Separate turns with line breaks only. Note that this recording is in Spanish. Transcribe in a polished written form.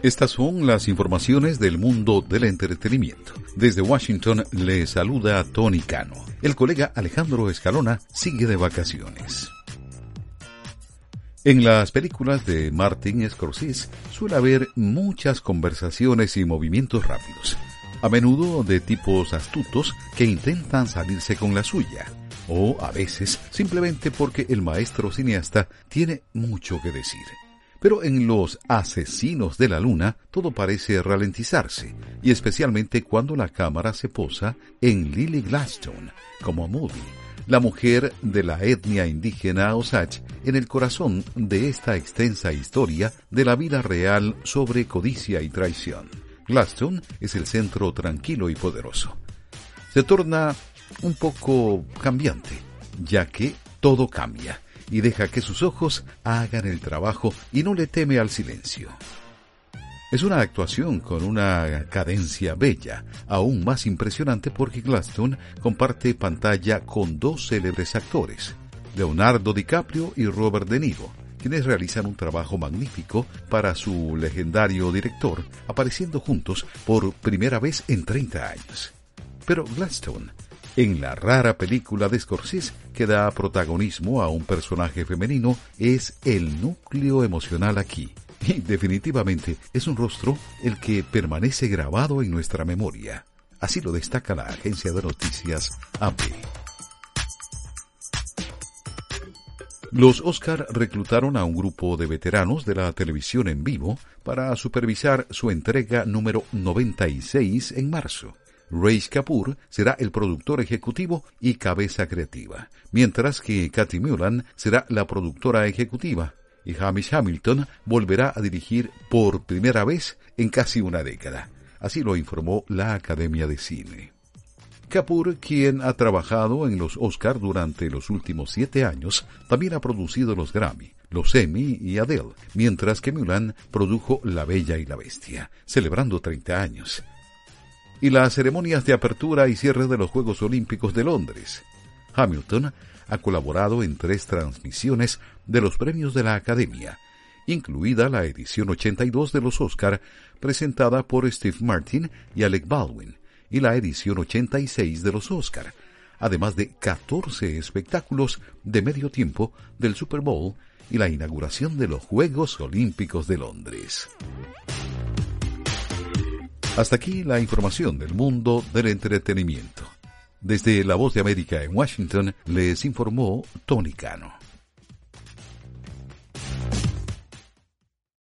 Estas son las informaciones del mundo del entretenimiento. Desde Washington le saluda Tony Cano. El colega Alejandro Escalona sigue de vacaciones. En las películas de Martin Scorsese suele haber muchas conversaciones y movimientos rápidos, a menudo de tipos astutos que intentan salirse con la suya, o a veces simplemente porque el maestro cineasta tiene mucho que decir. Pero en Los Asesinos de la Luna todo parece ralentizarse, y especialmente cuando la cámara se posa en Lily Gladstone como Moody, la mujer de la etnia indígena Osage, en el corazón de esta extensa historia de la vida real sobre codicia y traición. Gladstone es el centro tranquilo y poderoso. Se torna un poco cambiante, ya que todo cambia, y deja que sus ojos hagan el trabajo y no le teme al silencio. Es una actuación con una cadencia bella, aún más impresionante porque Gladstone comparte pantalla con dos célebres actores, Leonardo DiCaprio y Robert De Niro, quienes realizan un trabajo magnífico para su legendario director, apareciendo juntos por primera vez en 30 años. Pero Gladstone, en la rara película de Scorsese que da protagonismo a un personaje femenino, es el núcleo emocional aquí. Y definitivamente es un rostro el que permanece grabado en nuestra memoria. Así lo destaca la agencia de noticias AP. Los Oscar reclutaron a un grupo de veteranos de la televisión en vivo para supervisar su entrega número 96 en marzo. Raj Kapoor será el productor ejecutivo y cabeza creativa, mientras que Cathy Mullan será la productora ejecutiva, y Hamish Hamilton volverá a dirigir por primera vez en casi una década. Así lo informó la Academia de Cine. Kapoor, quien ha trabajado en los Oscar durante los últimos 7 años, también ha producido los Grammy, los Emmy y Adele, mientras que Mullan produjo La Bella y la Bestia, celebrando 30 años. Y las ceremonias de apertura y cierre de los Juegos Olímpicos de Londres. Hamilton ha colaborado en 3 transmisiones de los premios de la Academia, incluida la edición 82 de los Oscar, presentada por Steve Martin y Alec Baldwin, y la edición 86 de los Oscar, además de 14 espectáculos de medio tiempo del Super Bowl y la inauguración de los Juegos Olímpicos de Londres. Hasta aquí la información del mundo del entretenimiento. Desde La Voz de América en Washington les informó Tony Cano.